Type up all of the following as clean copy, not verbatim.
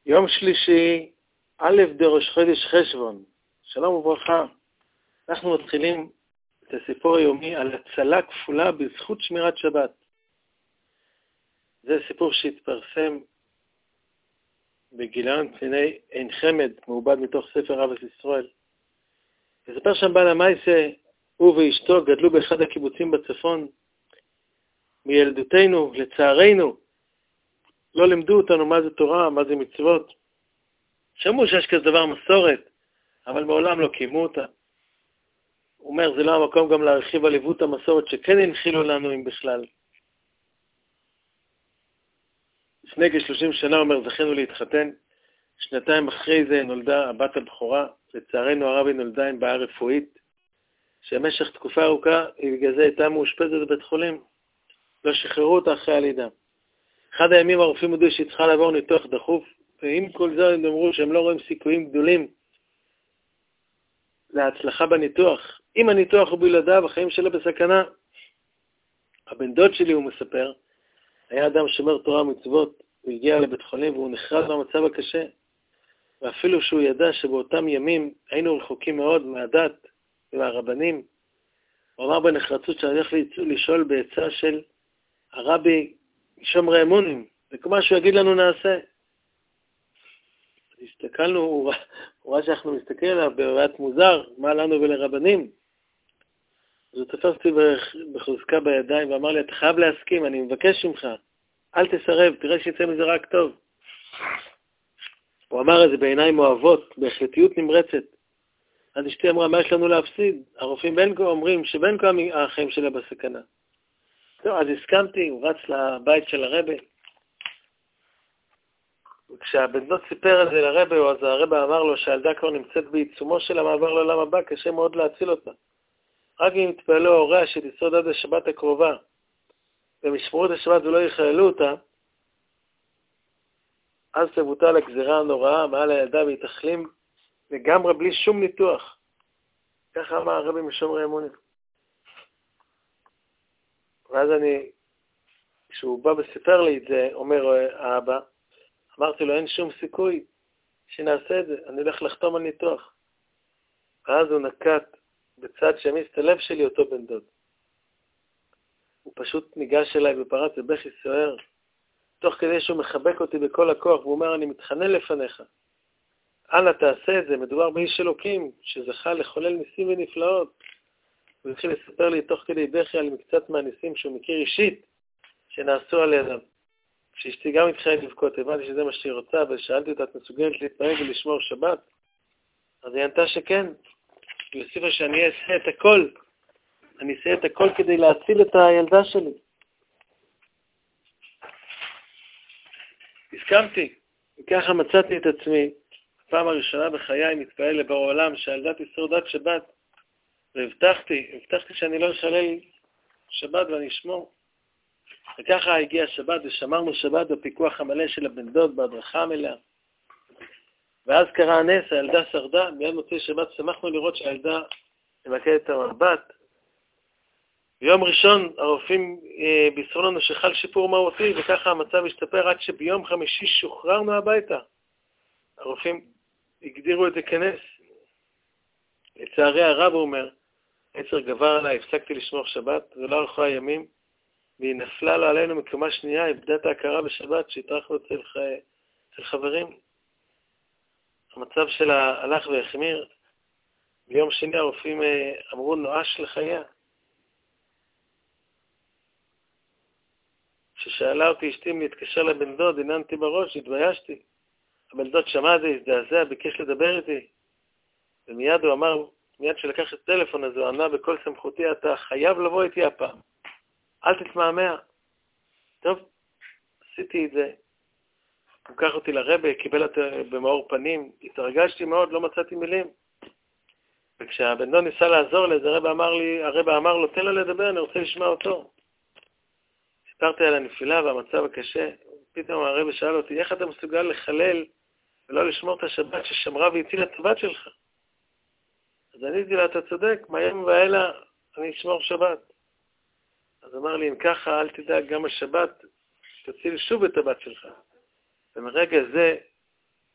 יום שלישי, א' דראש חודש חשבון. שלום וברכה. אנחנו מתחילים את הסיפור היומי על הצלה כפולה בזכות שמירת שבת. זה סיפור שהתפרסם בגיליון פני עין חמד, מעובד מתוך ספר אבס ישראל. מספר שם בעל המייסה, הוא ואשתו גדלו באחד הקיבוצים בצפון. מילדותנו, לצערנו, לא לימדו אותנו מה זה תורה, מה זה מצוות. שמעו שיש כזה דבר מסורת, אבל מעולם לא קיימו אותה. הוא אומר, זה לא המקום גם להרחיב על עיוות המסורת שכן הנחילו לנו אם בכלל. לפני כ-30 שנה, אומר, זכינו להתחתן. שנתיים אחרי זה נולדה הבת הבכורה. לצערנו הרבי נולדה עם בעיה רפואית, שבמשך תקופה ארוכה היא בגלל זה הייתה מאושפזת בבית חולים. לא שחררו אותה אחרי הלידה. אחד הימים הרופאים הודיעו שהיא צריכה לעבור ניתוח דחוף, ועם כל זה הם אמרו שהם לא רואים סיכויים גדולים להצלחה בניתוח. אם הניתוח הוא בלעדיו, החיים שלה בסכנה. הבן דוד שלי, הוא מספר, היה אדם שומר תורה ומצוות, הוא הגיע לבית חולים והוא נחרד מהמצב הקשה. ואפילו שהוא ידע שבאותם ימים היינו רחוקים מאוד מהדת ומהרבנים, הוא אמר בנחרצות שאני הולך לשאול בעצה של הרבי שומרי אמונים, וכמה שהוא יגיד לנו נעשה. הסתכלנו, הוא ראה שאנחנו מסתכלים עליו בראיית מוזר, מה לנו ולרבנים. אז הוא תפס אותי בחוזקה בידיים ואמר לי, אתה חייב להסכים, אני מבקש ממך, אל תסרב, תראה שיצא מזה רק טוב. הוא אמר את זה בעיניים אוהבות, בהחלטיות נמרצת. אז אשתי אמרה, מה יש לנו להפסיד? הרופאים בין כה אומרים שבין כה החיים שלה בסכנה. טוב, אז הסכמתי, הוא רץ לבית של הרבי. וכשהבן דוד סיפר את זה לרבי, אז הרבי אמר לו שהילדה כבר נמצאת בעיצומו של המעבר לעולם הבא, קשה מאוד להציל אותה. רק אם יתפעלו ההוריה שתשרוד עד השבת הקרובה, והם ישמרו את השבת ולא יכללו אותה, אז תבוטל הגזירה הנוראה מעל הילדה והיא תחלים לגמרי בלי שום ניתוח. ככה אמר הרבי משומרי אמונים. ואז כשהוא בא וסיפר לי את זה, אומר האבא, אמרתי לו, אין שום סיכוי שנעשה את זה, אני הולך לחתום על ניתוח. ואז הוא נקט בצד שהמיס את הלב שלי, אותו בן דוד. הוא פשוט ניגש אליי ופרץ בבכי סוער, תוך כדי שהוא מחבק אותי בכל הכוח, והוא אומר, אני מתחנן לפניך. אנא תעשה את זה, מדובר באיש אלוקים, שזכה לחולל ניסים ונפלאות. הוא התחיל לספר לי תוך כדי בכי על מקצת מהניסים שהוא מכיר אישית, שנעשו על ידם. כשאשתי גם התחילה לבכות, הבנתי שזה מה שהיא רוצה, ושאלתי אותה, את מסוגלת להתנהג ולשמור שבת? אז היא ענתה שכן. היא הוסיפה שאני אעשה את הכל. אני אעשה את הכל כדי להציל את הילדה שלי. הסכמתי, וככה מצאתי את עצמי, הפעם הראשונה בחיי מתפעל לבורא עולם, שהילדה תשרוד עד שבת, והבטחתי שאני לא אשלל שבת ואני אשמור. וככה הגיע השבת, ושמרנו שבת בפיקוח המלא של הבן דוד, בהדרכה המלאה. ואז קרה הנס, הילדה שרדה, מיד מוצאי שבת שמחנו לראות שהילדה ממקדת את המבט. ביום ראשון הרופאים בישרו לנו שחל שיפור מהותי, וככה המצב השתפר עד שביום חמישי שוחררנו הביתה. הרופאים הגדירו את זה כנס. לצערי הרב, הוא אומר, עצר גבר עליי, הפסקתי לשמור שבת, ולא הלכו הימים, והיא נפלה לו עלינו מקומה שנייה, איבדה את ההכרה בשבת שהתארחנו אצל חברים. המצב שלה הלך והחמיר. ביום שני הרופאים אמרו נואש לחייה. כששאלה אותי אשתי אם להתקשר לבן דוד, עיננתי בראש, התביישתי. הבן דוד שמע את זה, הזדעזע, ביקש לדבר איתי. ומיד הוא אמר, מיד שלקח את הטלפון הזה, הוא ענה בכל סמכותי, אתה חייב לבוא איתי הפעם. אל תתמהמה. טוב, עשיתי את זה. הוא קח אותי לרבי, קיבל אותי במאור פנים, התרגשתי מאוד, לא מצאתי מילים. וכשהבן דוד ניסה לעזור לי, הרבי אמר לו, תן לו לדבר, אני רוצה לשמוע אותו. סיפרתי על הנפילה והמצב הקשה, פתאום הרבי שאל אותי, איך אתה מסוגל לחלל ולא לשמור את השבת ששמרה והצילה את הבת שלך? אז עניתי לה, אתה צודק, מהיום והאלה אני אשמור שבת. אז אמר לי, אם ככה, אל תדאג, גם השבת תציל שוב את הבת שלך. ומרגע זה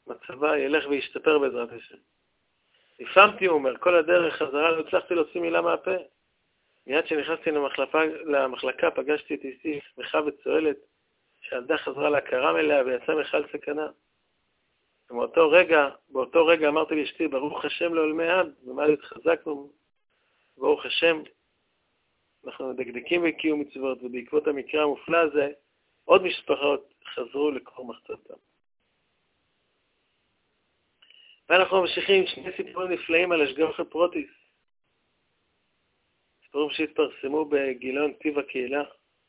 מצבה ילך וישתפר בעזרת השם. נפעמתי, הוא אומר, כל הדרך חזרה, לא הצלחתי להוציא מילה מהפה. מיד שנכנסתי למחלקה, פגשתי את אשתי, שמחה וצועלת, שהילדה חזרה להכרה מלאה ויצאה מחל סכנה. באותו רגע אמרתי לאשתי, ברוך השם לעולמי עד, ומה התחזקנו, ברוך השם, אנחנו מדקדקים בקיום מצוות, ובעקבות המקרה המופלא הזה, עוד משפחות חזרו לקרוא מחצתם. ואנחנו ממשיכים עם שני סיפורים נפלאים על השגחה פרוטיס. סיפורים שהתפרסמו בגיליון טיב הקהילה.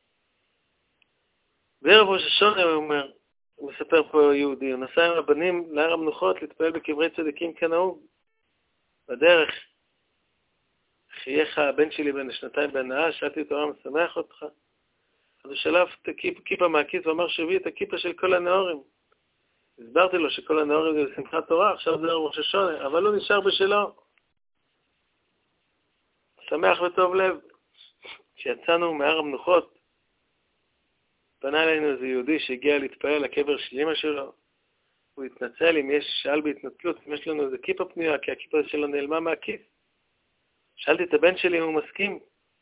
בערב ראש השונה, הוא מספר פה יהודי, הוא נסע עם הבנים להר המנוחות להתפעל בקברי צדיקים כנהוג. בדרך חייך הבן שלי בן השנתיים בהנאה, שאלתי אותו, משמח אותך? אז הוא שלף את הכיפה מהכיס ואמר שהביא את הכיפה של כל הנאורים. הסברתי לו שכל הנאורים זה בשמחת תורה, עכשיו זה ערב ראש השונה, אבל הוא נשאר בשלו. שמח וטוב לב. כשיצאנו מהר המנוחות, פנה אלינו איזה יהודי שהגיע להתפעל לקבר של אמא שלו. הוא התנצל שאל בהתנצלות, אם יש לנו איזה כיפה פנויה, כי הכיפה שלו נעלמה מהכיס. שאלתי את הבן שלי אם הוא מסכים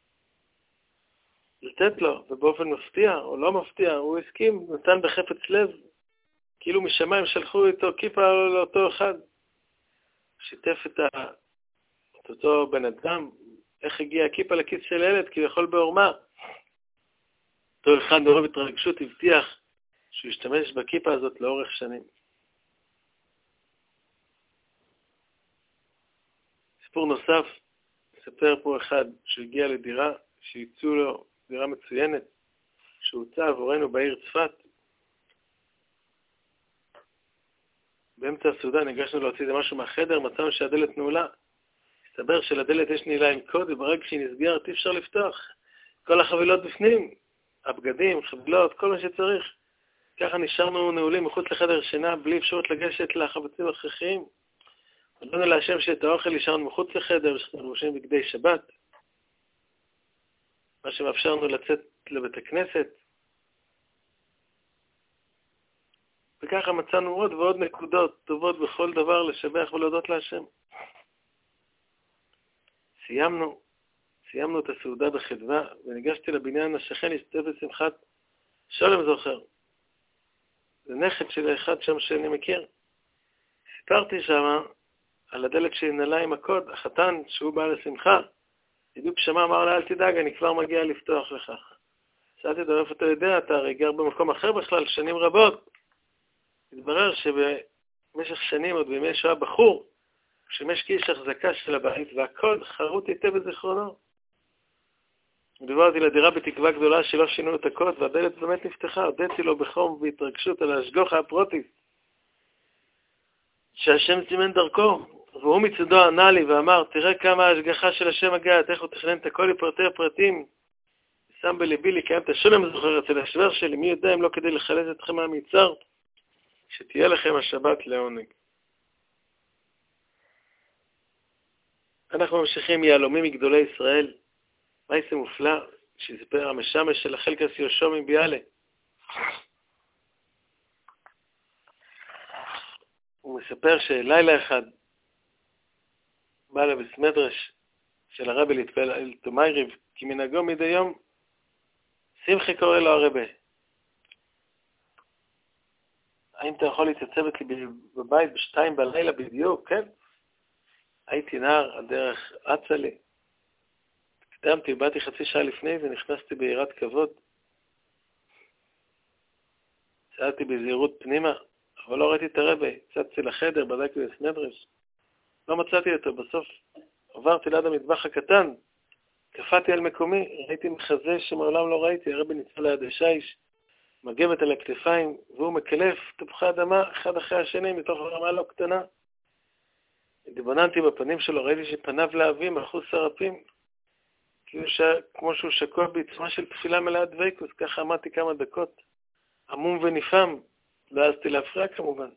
לתת לו, ובאופן מפתיע או לא מפתיע, הוא הסכים, נתן בחפץ לב, כאילו משמיים שלחו איתו כיפה לאותו אחד. שיתף את אותו בן אדם, איך הגיע הכיפה לכיס של ילד, כי הוא יכול בעורמה. אותו אחד מרוב התרגשות הבטיח שהוא ישתמש בכיפה הזאת לאורך שנים. סיפור נוסף, מספר פה אחד שהגיע לדירה, שיצאו לו דירה מצוינת, שהוצא עבורנו בעיר צפת. באמצע הסעודה ניגשנו להוציא משהו מהחדר, מצאנו שהדלת נעולה. הסתבר שלדלת יש נעילה עם קוד, וברגע שהיא נסגרת אי אפשר לפתוח. כל החבילות בפנים, הבגדים, חבילות, כל מה שצריך. ככה נשארנו נעולים מחוץ לחדר שינה, בלי אפשרות לגשת לחפצים הכרחיים. הודענו להשם שאת האוכל נשארנו מחוץ לחדר, ושאנחנו לובשים בגדי שבת. מה שמאפשר לנו לצאת לבית הכנסת. וככה מצאנו עוד ועוד נקודות טובות בכל דבר לשבח ולהודות להשם. סיימנו את הסעודה בחדווה, וניגשתי לבניין השכן להשתתף בשמחת שולם זוכר. זה נכד של אחד שם שאני מכיר. סיפרתי שם על הדלת שנעלה עם הקוד, החתן שהוא בא לשמחה. בדיוק שמע, אמר לה, אל תדאג, אני כבר מגיע לפתוח לך. שאלתי אותו, איפה אתה יודע? אתה הרי גר במקום אחר בכלל, שנים רבות. התברר שבמשך שנים, עוד בימי שואה בחור, שימש כאיש החזקה של הבית, והקוד חרוט היטב בזיכרונו. דיברתי לדירה בתקווה גדולה שלא שינו את הקוד, והדלת באמת נפתחה. הודיתי לו בחום והתרגשות על השגחה הפרוטיס, שהשם סימן דרכו, והוא מצדו ענה לי ואמר, תראה כמה ההשגחה של השם הגעת, איך הוא תכנן את הכל לפרטי הפרטים. שם בליבי לקיים את השולם זוכר אצל השוור שלי, מי יודע אם לא כדי לחלץ אתכם מהמצר, שתהיה לכם השבת לעונג. אנחנו ממשיכים יהלומים מגדולי ישראל. מייסה מופלא שסיפר המשמש של החלקס יהושע מביאלה. הוא מספר שלילה אחד בא לבית מדרש של הרבי להתפעל אל תומייריב, כי מנהגו מדי יום שמחי קורא לו הרבי. האם אתה יכול להתייצב אצלי בבית בשתיים בלילה בדיוק? כן. הייתי נער, הדרך אצה לי. קדמתי, באתי חצי שעה לפני ונכנסתי ביראת כבוד. צעדתי בזהירות פנימה, אבל לא ראיתי את הרבי. צעדתי לחדר, בדקתי בסמדרש. לא מצאתי אותו. בסוף עברתי ליד המטבח הקטן, קפאתי על מקומי, ראיתי מחזה שמעולם לא ראיתי. הרבי ניצל ליד השיש, מגבת על הכתפיים, והוא מקלף תפוחי אדמה אחד אחרי השני מתוך הרמה לא קטנה. התבוננתי בפנים שלו, ראיתי שפניו להבים, אחוז שרפים, כמו שהוא שקוע בעצמה של תפילה מלאה דוויקוס. ככה עמדתי כמה דקות, עמום ונפעם, לא העזתי להפריע כמובן.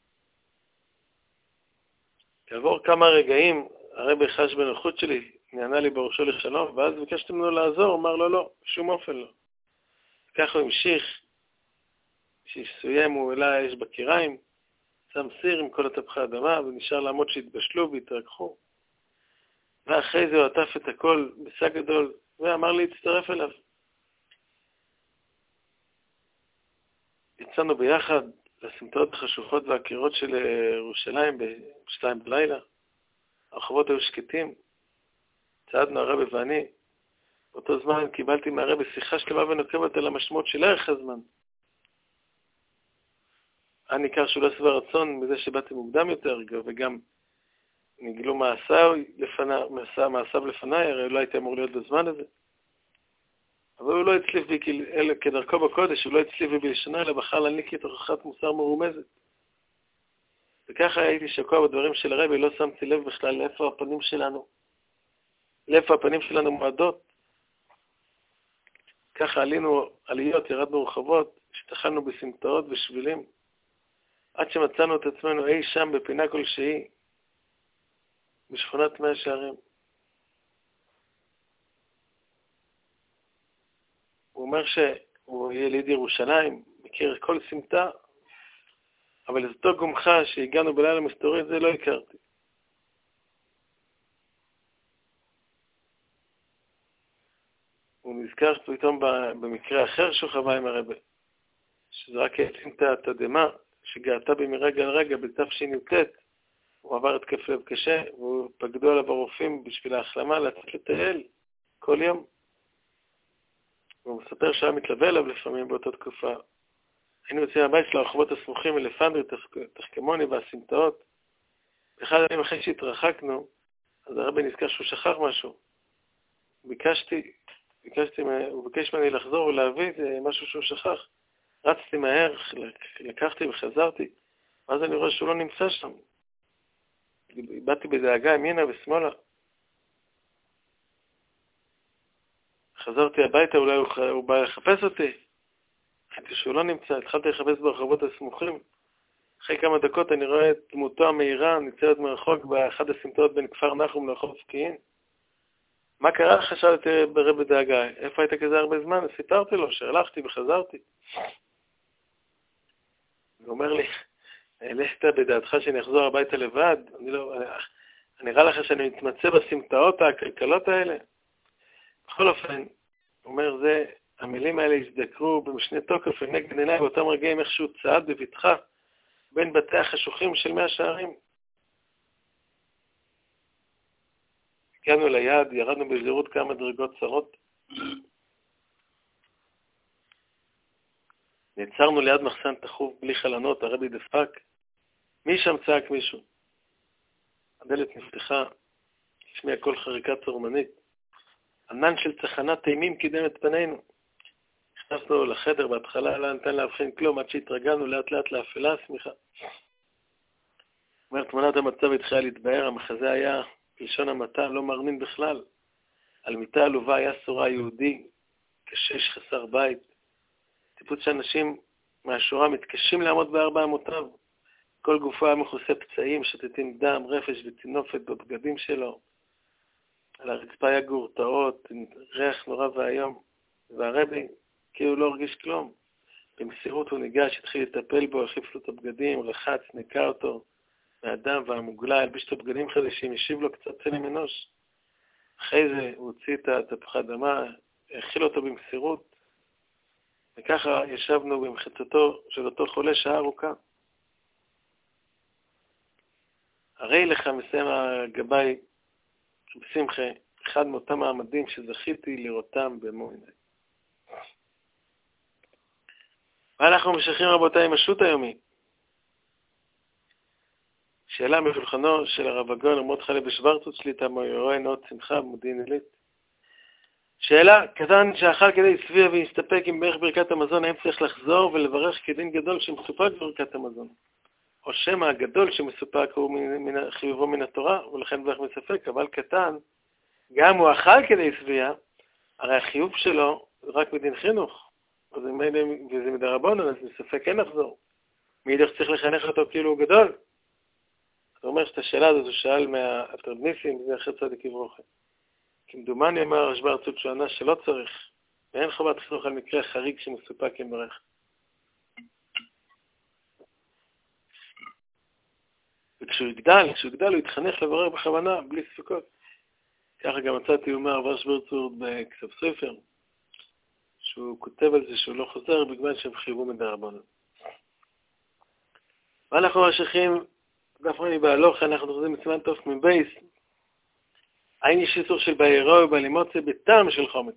כעבור כמה רגעים, הרבי חש בנוחות שלי, נענה לי בראשו לשלום, ואז ביקשתי ממנו לעזור, אמר לו לא, שום אופן לא. ככה הוא המשיך, כשסיים הוא העלה אש בקיריים, שם סיר עם כל התפוחי אדמה, ונשאר לעמוד שהתבשלו והתרככו. ואחרי זה הוא עטף את הכל בשק גדול, ואמר לי להצטרף אליו. יצאנו ביחד לסמטאות החשוכות והקירות של ירושלים ב-2 בלילה. הרחובות היו שקטים. צעדנו הרבי ואני. באותו זמן קיבלתי מהרבי שיחה שלמה ונוקבת על המשמעות של ערך הזמן. היה ניכר שהוא לא שבע רצון מזה שבאתי מוקדם יותר, וגם נגלו מעשיו לפניי, הרי לא הייתי אמור להיות בזמן הזה. אבל הוא לא הצליף בי כדרכו בקודש, הוא לא הצליף בי בלשונה, אלא בחר להניק את הוכחת מוסר מרומזת. וככה הייתי שקוע בדברים של הרבי, לא שמתי לב בכלל לאיפה הפנים שלנו מועדות. ככה עלינו עליות, ירדנו רחבות, השתחלנו בסמטאות ושבילים, עד שמצאנו את עצמנו אי שם בפינה כלשהי, בשכונת 100 שערים. הוא אומר שהוא יליד ירושלים, מכיר כל סמטה, אבל את אותו גומחה שהגענו בלילה מסתורית, זה לא הכרתי. הוא נזכר פתאום במקרה אחר שהוא חווה עם הרבי, שזה רק העצים את התדהמה שגעתה בי מרגע לרגע בתש"ט. הוא עבר התקף לב קשה, והוא פקדו עליו הרופאים בשביל ההחלמה לצאת לטייל כל יום. והוא מספר שהיה מתלווה אליו לפעמים באותה תקופה. היינו יוצאים מהבית של הרחובות הסמוכים אלפנדרי, תחכמוני והסמטאות. באחד הימים אחרי שהתרחקנו, אז הרבי נזכר שהוא שכח משהו. הוא ביקש ממני לחזור ולהביא משהו שהוא שכח. רצתי מהר, לקחתי וחזרתי, ואז אני רואה שהוא לא נמצא שם. באתי בדאגה ימינה ושמאלה. חזרתי הביתה, אולי הוא בא לחפש אותי. ראיתי שהוא לא נמצא, התחלתי לחפש ברחובות הסמוכים. אחרי כמה דקות אני רואה את דמותו המהירה, ניצבת מרחוק באחד הסמטאות בין כפר נחום לרחוב פקיעין. מה קרה? חשבתי ברבי דאגה. איפה היית כזה הרבה זמן? סיפרתי לו שהלכתי וחזרתי. הוא אומר לי, העלית בדעתך שאני אחזור הביתה לבד? נראה לך שאני מתמצא בסמטאות הכלכלות האלה? בכל אופן, הוא אומר, המילים האלה הזדקרו במשנה תוקף לנגד עיניי באותם רגעים איכשהו צעד בבטחה בין בתי החשוכים של 100 שערים. הגענו ליד, ירדנו בזהירות כמה דרגות צרות. נעצרנו ליד מחסן תחוב בלי חלונות, הרבי דפק. מי שם צעק מישהו? הדלת נפתחה, השמיע קול חריקה צורמנית. ענן של צחנת תימים קידם את פנינו. נכנסנו לחדר, בהתחלה לא ניתן להבחין כלום, עד שהתרגלנו לאט לאט לאפלה הסמיכה. אומר, תמונת המצב התחילה להתבהר, המחזה היה בלשון המעטה לא מרנין בכלל. על מיטה עלובה היה סורה יהודי, קשיש חסר בית. טיפוס שאנשים מהשורה מתקשים לעמוד בארבע אמותיו. כל גופו היה מכוסה פצעים, שתתים דם, רפש וצינופת בבגדים שלו. על הרצפה היה גורטאות, ריח נורא והיום. והרבי כאילו לא הרגיש כלום. במסירות הוא ניגש, התחיל לטפל בו, החליף לו את הבגדים, רחץ, ניקה אותו מהדם והמוגלה, הלביש את הבגדים חדשים, השיב לו קצת צלם אנוש. אחרי זה הוא הוציא את התפוחי אדמה, הכיל אותו במסירות, וככה ישבנו במחיצתו של אותו חולה שעה ארוכה. הרי לך מסיים הגבאי בשמחה, אחד מאותם מעמדים שזכיתי לראותם במו עיניי. ואנחנו משכים רבותיי עם השו"ת היומי. שאלה משולחנו של הרב הגאון מרדכי לייב שוורצוט שליט"א מאירועי נאות שמחה במודיעין עילית. שאלה, כתן שאכל כדי שבע והסתפק עם בערך ברכת המזון, האם צריך לחזור ולברך כדין גדול שמסופק ברכת המזון? או שמא הגדול שמסופק הוא חיובו מן התורה, ולכן ברך מספק, אבל קטן, גם הוא אכל כדי שבע, הרי החיוב שלו רק בדין חינוך, וזה מדרבנן, אז מספק אין לחזור. מאידך צריך לחנך אותו כאילו הוא גדול. זאת אומרת שאת השאלה הזאת הוא שאל מהתרדניסים, זה אחרי צדיק יברוכם. כמדומני אמר השוורצוט שהוא ענה שלא צריך, ואין חובת חינוך על מקרה חריג שמסופק עם ברך. וכשהוא יגדל הוא יתחנך לברר בכוונה, בלי ספקות. ככה גם מצאתי אומר הרב שוורצורד בכתב ספר, שהוא כותב על זה שהוא לא חוזר בגלל שהם חייבו מדרבנן. ואנחנו ממשיכים, דף רני בהלוכה, אנחנו חוזרים בסימן תוף מבייס. האם יש איסור של בעירו ובלימוצה בטעם של חומץ?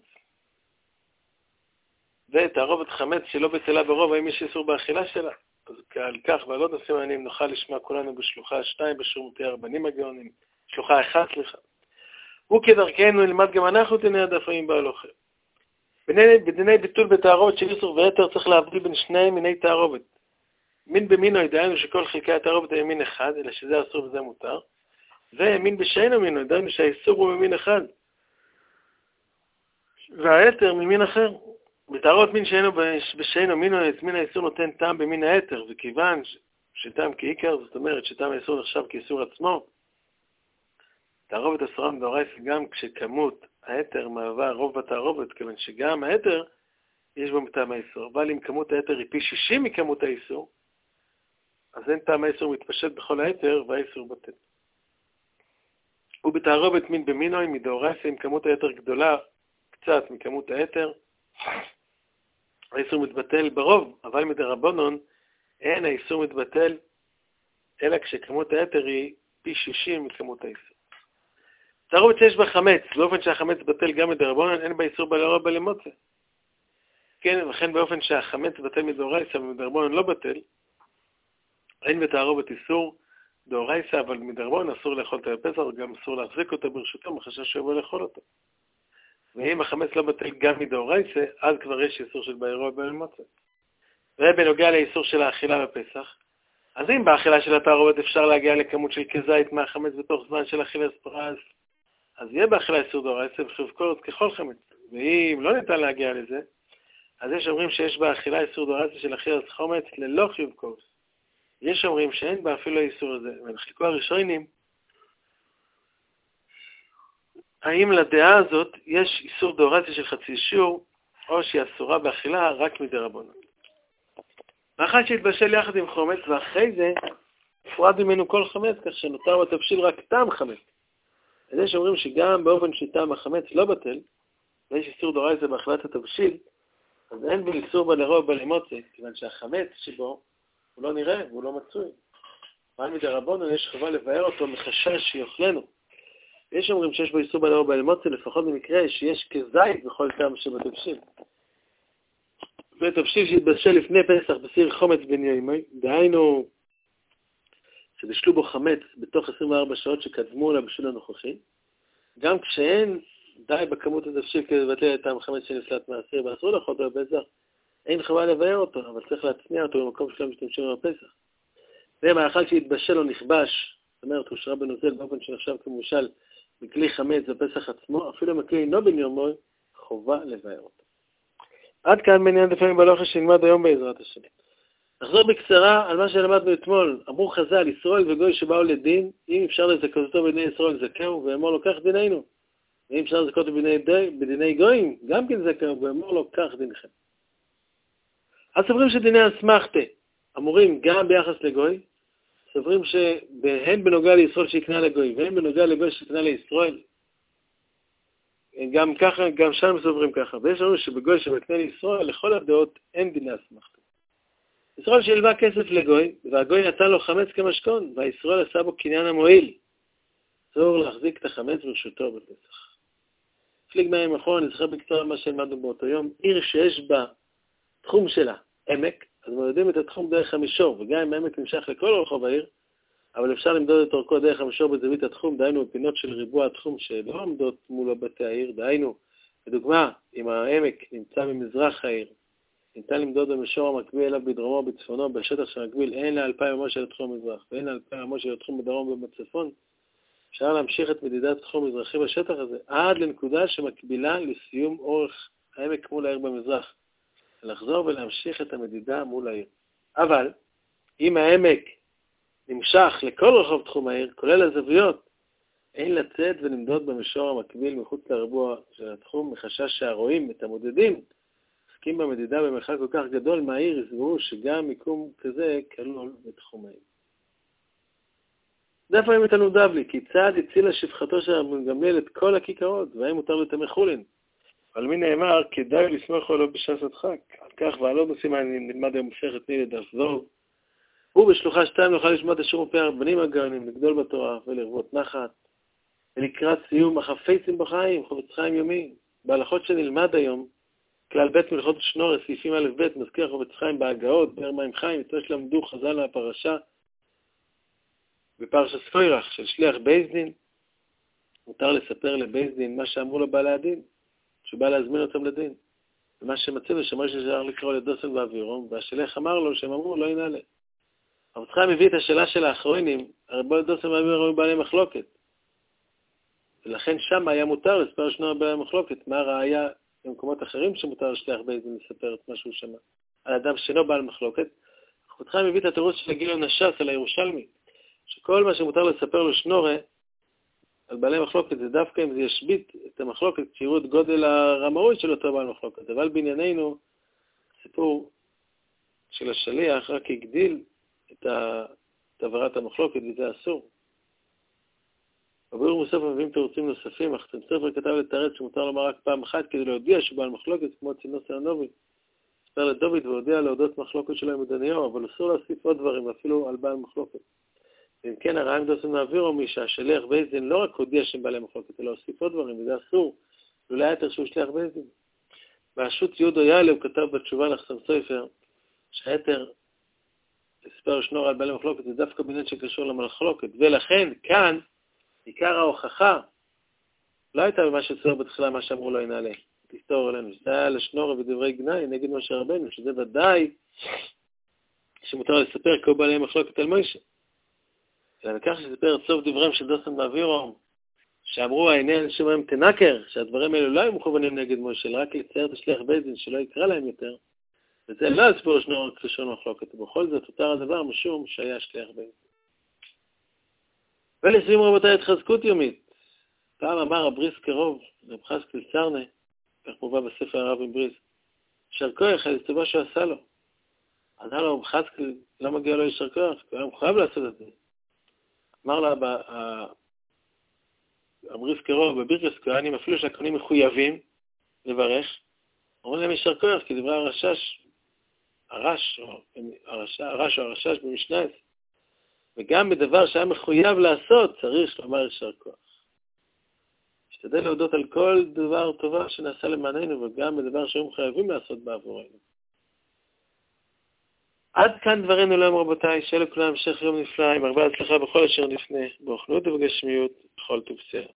ותערובת חמץ שלא בטלה ברוב, האם יש איסור באכילה שלה? אז על כך ועל עוד הסימנים נוכל לשמוע כולנו בשלוחה 2 בשירותי הרבנים הגאונים, שלוחה 1 סליחה. וכדרכנו נלמד גם אנחנו דיני הדפים בהלוכה. בדיני ביטול בתערובת של איסור ויתר צריך להבדיל בין שני מיני תערובת. מין במינו ידענו שכל חלקי התערובת הם מין אחד, אלא שזה אסור וזה מותר. ומין בשאינו מינו ידענו שהאיסור הוא ממין אחד. והיתר ממין אחר. בתערובת מין בשאינו מינו מין האיסור נותן טעם במין היתר, וכיוון שטעם כעיקר, זאת אומרת שטעם האיסור נחשב כאיסור עצמו, תערובת אסורה מדאורייתא גם כשכמות היתר מהווה רוב בתערובת, כיוון שגם היתר יש בו טעם האיסור. אבל אם כמות היתר היא פי 60 מכמות האיסור, אז אין טעם האיסור מתפשט בכל היתר והאיסור בטל. ובתערובת מין במינוי מדאורייתא אם כמות היתר גדולה קצת מכמות היתר, האיסור מתבטל ברוב, אבל מדרבנן אין האיסור מתבטל אלא כשכמות היתר היא פי 60 מכמות האיסור. תערובת שיש בה חמץ, באופן שהחמץ בטל גם מדרבנן, אין בה איסור בלערוב בלימוצה. כן, וכן באופן שהחמץ בטל מדאורייתא ומדרבנן לא בטל, אין בתערובת איסור דאורייתא, אבל מדרבנן אסור לאכול אותה בפסח, גם אסור להחזיק אותה ברשותו, מחשש שיבוא לאכול אותה. ואם החמץ לא בטל גם מדאורייתא, אז כבר יש איסור של בעירו בלימוצה. ובנוגע לאיסור של האכילה בפסח, אז אם באכילה של התערובת אפשר להגיע לכמות של כזית מהחמץ בתוך זמן של אכילת פרס, אז יהיה באכילה איסור דאורייתא וחיוב קורת ככל חמץ. ואם לא ניתן להגיע לזה, אז יש אומרים שיש באכילה איסור דאורייתא של אכילת חמץ ללא חיוב קורת. יש אומרים שאין בה אפילו האיסור הזה. ונחלקו הראשונים, האם לדעה הזאת יש איסור דאורייתא של חצי שיעור, או שהיא אסורה באכילה רק מדרבנן. מאחר שהתבשל יחד עם חמץ, ואחרי זה הופרד ממנו כל חמץ, כך שנותר בתבשיל רק טעם חמץ. אז יש אומרים שגם באופן שטעם החמץ לא בטל, ויש איסור דאורייתא באכילת התבשיל, אז אין באיסור בלערוב בלימוצה, כיוון שהחמץ שבו הוא לא נראה, הוא לא מצוי. אבל מדרבנן יש חובה לבאר אותו מחשש שיאכלנו. יש אומרים שיש בו איסור בלערוב בלימוצה, לפחות במקרה שיש כזית בכל טעם שבתבשיל. ותבשיל שהתבשל לפני פסח בסיר חומץ בן יומי, דהיינו שבשלו בו חמץ בתוך 24 שעות שקדמו לבשל הנוכחי, גם כשאין די בכמות התבשיל כדי לבטל את טעם חמץ שנפלט מהסיר ואסור לאכול אותו בפסח, אין חובה לבאר אותו, אבל צריך להצניע אותו במקום שלא משתמשים בפסח. ומאכל שהתבשל או נכבש, זאת אומרת, הוא שרה בנוזל באופן שנחשב כמושל בכלי חמץ בפסח עצמו, אפילו מכלי אינו בן יומי, חובה לבאר אותו. עד כאן בעניין דפים בהלוכה שנלמד היום בעזרת השם. נחזור בקצרה על מה שלמדנו אתמול. אמרו חז"ל, ישראל וגוי שבאו לדין, אם אפשר לזכות אותו בדיני ישראל זכהו, ואמור לו כך דיננו. ואם אפשר לזכות אותו בדיני גויים, גם כן זכהו, ואמור לו כך דינכם. אז סוברים שדיני אסמכתה אמורים גם ביחס לגוי, סוברים שהן בנוגע לישראל שיקנה לגוי, והן בנוגע לגוי שיקנה לישראל, גם ככה, גם שם סוברים ככה. ויש לנו שבגוי שמקנה לישראל, לכל הדעות אין דיני אסמכתה. ישראל שהלווה כסף לגוי, והגוי נתן לו חמץ כמשכון, והישראל עשה בו קניין המועיל. אסור להחזיק את החמץ ברשותו בפסח. פליג מים אחרון, נזכר בקצרה מה שלמדנו באותו יום. עיר שיש בה תחום שלה, עמק, אז מודדים את התחום דרך המישור, וגם אם העמק נמשך לכל רחוב העיר, אבל אפשר למדוד את אורכו דרך המישור בזווית התחום, דהיינו בפינות של ריבוע התחום שלא עומדות מול בתי העיר, דהיינו, לדוגמה, אם העמק נמצא במזרח העיר, ניתן למדוד במישור המקביל אליו בדרומו או בצפונו, בשטח שמקביל הן ל2,000 אמות של התחום המזרח והן ל2,000 אמות של התחום בדרום ובצפון, אפשר להמשיך את מדידת התחום המזרחי בשטח הזה עד לנקודה שמקבילה לסיום אורך העמק מול העיר במזרח, לחזור ולהמשיך את המדידה מול העיר. אבל אם העמק נמשך לכל רחוב תחום העיר, כולל הזוויות, אין לצאת ולמדוד במישור המקביל מחוץ לריבוע של התחום, מחשש שהרואים את המודדים עסקים במדידה במרחק כל כך גדול מהעיר, יסברו שגם מיקום כזה כלול בתחום העיר. דווקא אם איתנו דבלי, כי צעד הצילה שפחתו של רבן גמליאל את כל הכיכרות, והם מותר לטמא חולין. על מי נאמר, כדאי לסמוך עליו בשעת הדחק. על כך ועל עוד נושאים נלמד היום מסכת נילי דף זוב. ובשלוחה 2 נוכל לשמוע את השיעור מפי הרבנים הגאונים, לגדול בתורה ולרבות נחת. ולקראת סיום החפצים בחיים, חפץ חיים יומי. בהלכות שנלמד היום, כלל ב' מלכות שנור, סעיפים א' ב', מזכיר חפץ חיים בהגאות, באר מים חיים, את מה שלמדו חז"ל מהפרשה, בפרשת קורח של שליח בית דין, מותר לספר לבית דין מה שאמרו לו בעלי הדין, שהוא בא להזמין אותם לדין. ומה שמצאנו שמר ששלח לקרוא לדוסן ואבירום, והשליח אמר לו שהם אמרו לא ינעלה. חפץ חיים הביא את השאלה של האחרונים, הרי בו לדוסן ואבירום היו בעלי מחלוקת. ולכן שם היה מותר לספר שנור בעלי מחלוקת. מה הראיה במקומות אחרים שמותר לשליח בית דין לספר את מה שהוא שמע? על אדם שאינו בעל מחלוקת. חפץ חיים הביא את התירוץ של גילון הש"ס על הירושלמי, שכל מה שמותר לספר לו שנורה על בעלי מחלוקת זה דווקא אם זה ישבית את המחלוקת, שיראו את גודל הרמאות של אותו בעל מחלוקת. אבל בענייננו, הסיפור של השליח רק הגדיל את עברת המחלוקת, וזה אסור. בביאור מוסף מביאים תירוצים נוספים, אך ספר כתב לתרץ שמותר לומר רק פעם אחת כדי להודיע שהוא בעל מחלוקת, כמו צינוס הנובי. ספר לדוד והודיע להודות מחלוקת שלו עם מדניהו, אבל אסור להוסיף עוד דברים, אפילו על בעל מחלוקת. אם כן, הרעיון דוסן מעבירו מי שהשליח בית דין לא רק הודיע שהם בעלי מחלוקת, אלא הוסיף עוד דברים, וזה אסור. אולי יותר שהוא שליח בית דין. בשו"ת יהודו יאלה הוא כתב בתשובה לחסם סופר, שהיתר לספר שנור על בעלי מחלוקת זה דווקא בעניין שקשור למחלוקת, ולכן כאן עיקר ההוכחה לא הייתה במה שצויר בתחילה מה שאמרו לו ינעלה. תסתור אלינו, שזה היה לשנור ודברי גנאי נגד משה רבנו, שזה ודאי שמותר לספר כל בעלי מחלוקת על מוישה. אלא מכך שספר את סוף דבריהם של דוסן ואבירום, שאמרו העיני אנשים מהם תנקר, שהדברים האלו לא היו מכוונים נגד מוישה, אלא רק לצייר את השליח בית דין שלא יקרא להם יותר, וזה לא הספור שנור קשור למחלוקת, ובכל זאת הותר הדבר משום שהיה שליח בית דין. ולסיום רבותיי התחזקות יומית. פעם אמר הבריס קרוב, רב חסקל צרנה, כך מובא בספר הרב עם בריס, יישר כוח על טובה שהוא עשה לו. ענה לו, רב חסקל לא מגיע לו יישר כוח, כי הוא חייב לעשות את זה. אמר לה, הבריס קרוב, בבירכס כהנים, אפילו שהכהנים מחויבים לברך, אומרים להם יישר כוח, כי דברי הרש או הרשש במשנה, וגם בדבר שהיה מחויב לעשות, צריך לומר יישר כוח. השתדל להודות על כל דבר טובה שנעשה למעננו, וגם בדבר שהיו חייבים לעשות בעבורנו. עד כאן דברינו להם רבותיי, שיהיה לכולם המשך יום נפלא, עם הרבה הצלחה בכל אשר נפנה, באוכלות ובגשמיות, בכל טוב סר.